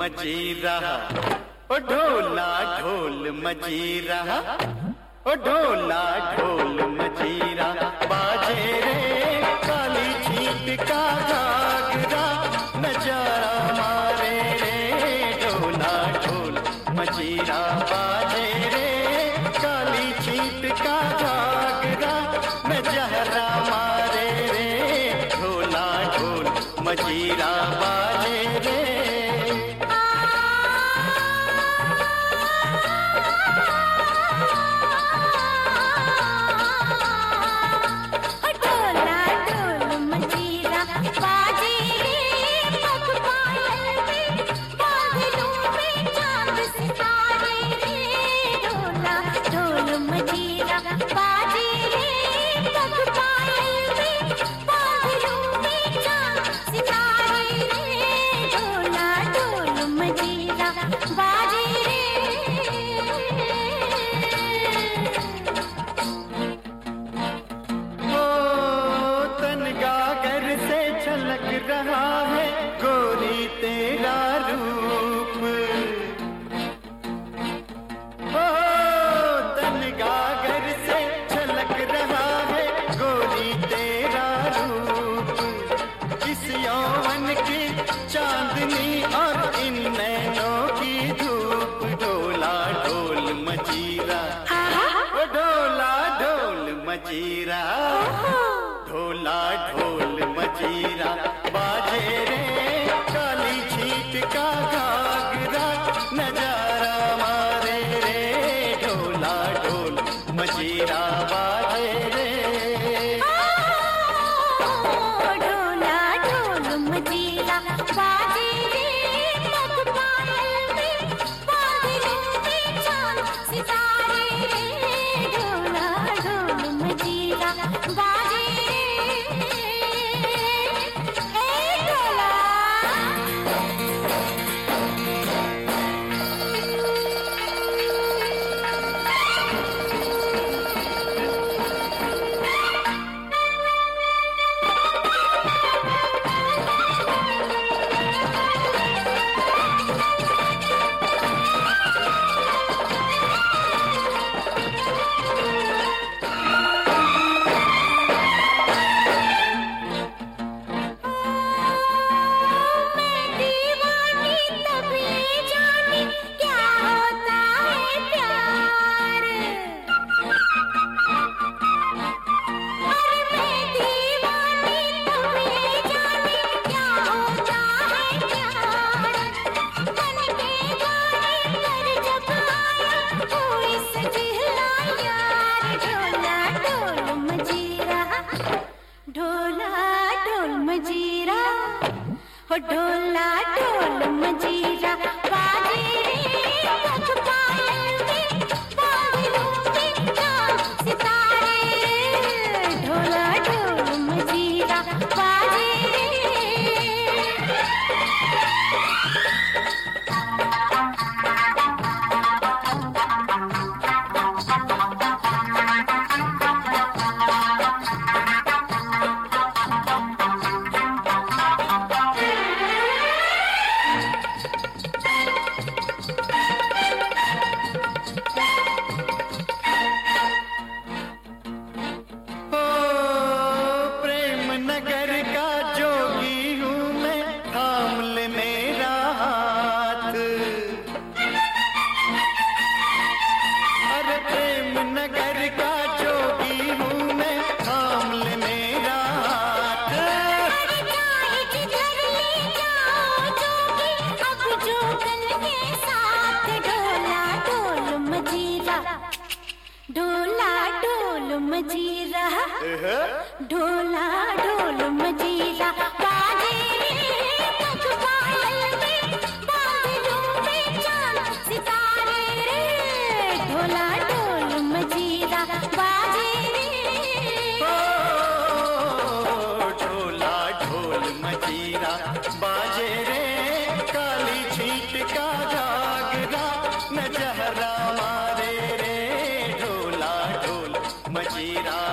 मची रहा, ओ ढोला ढोल मची रहा, ओ ढोला ढोल मची रहा। बाजे रे काली छींट का घाघरा, नजारा मारे रे ढोला ढोल मची रहा। बाजे रे काली छींट का घाघरा, नजारा मारे रे ढोला ढोल मची रहा। बाजे रे रहा है गोरी तेरा रूप, ओ तन गागर से झलक रहा है गोरी तेरा रूप। इस यौवन की चांदनी और इन नैनों की धूप, ढोला ढोल मजीरा, ओ ढोला ढोल मजीरा, ढोला ढोल मजीरा। बाजे रे काली छींट का घाघरा, नजारा मारे रे ढोला ढोल मजीरा। बाजे रे ढोला ढोल मजीरा, बाजे रे पग पायल में, बादलों में चांद सितारे रे ढोला ढोल मजीरा। बाजे ढोला ढोल मजीरा, बाजे रे पग पायल में, बादलों में चांद सितारे रे ढोला ढोल मजीरा। बाजे ढोला ढोल मजीरा, ढोला ढोल मजीरा, बाजे रे पग पायल में, बादलों में चांद सितारे रे ढोला ढोल मजीरा। बाजे ढोला ढोल मजीरा, बाजे रे काली छींट का घाघरा, नजहरा मारे रे ढोला ढोल मजीरा।